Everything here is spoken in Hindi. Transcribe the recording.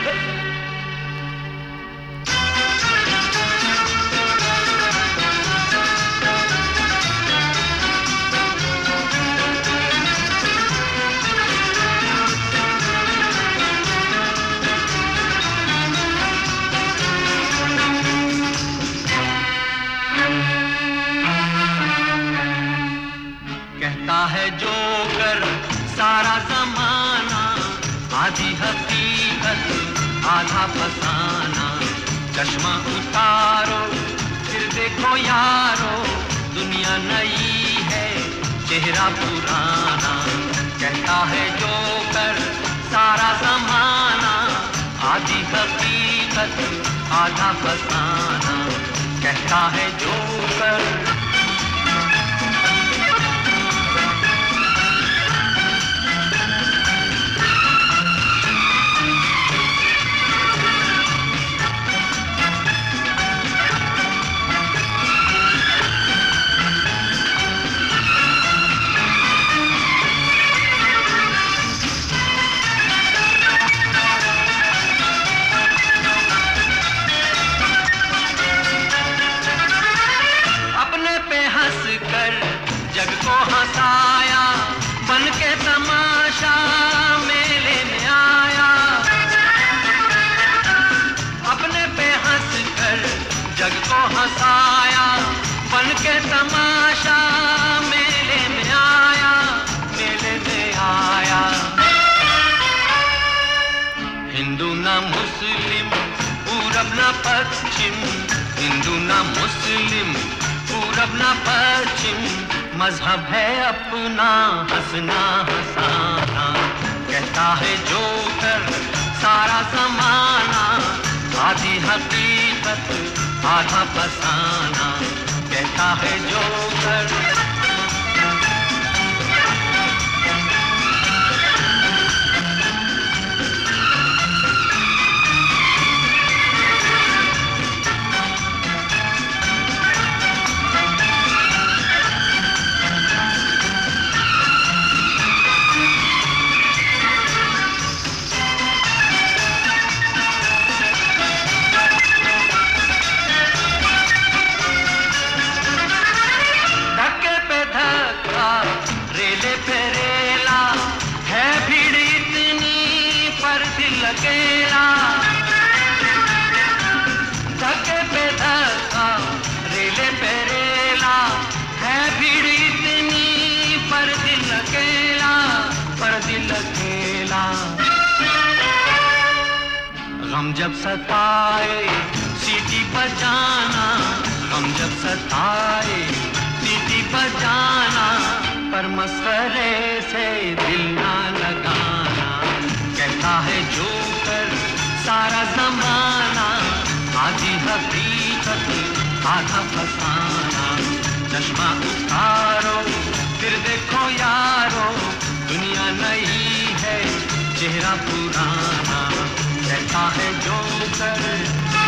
कहता है जोकर सारा जमाना, आधी हकीकत आधा फसाना। चश्मा उतारो फिर देखो यारो, दुनिया नई है चेहरा पुराना। कहता है जोकर सारा जमाना, आधी हकीकत आधा फसाना। कहता है जोकर। जग को हंसाया बन के तमाशा मेले में आया। अपने पे हंस कर जग को हंसाया बन के तमाशा मेले में आया, मेले में आया। हिंदू ना मुस्लिम पूरब ना पश्चिम, हिंदू ना मुस्लिम पूरब ना पश्चिम। मजहब है अपना हंसना हंसाना। कहता है जोकर सारा जमाना, आधी हकीकत आधा फसाना। कहता है जोकर। रेले पे रेला है भीड़ इतनी पर दिल अकेला। धक्के पे धक्का रेले पे रेला है भीड़ इतनी पर दिल अकेला, पर दिल अकेला। गम जब सताए सीटी बजाना, गम जब सताए सीटी बजाना। पर मस्करे से दिल ना लगाना। कहता है जोकर सारा जमाना, आधी हकीकत आधा फसाना। चश्मा उतारो फिर देखो यारो, दुनिया नई है चेहरा पुराना। कहता है जोकर।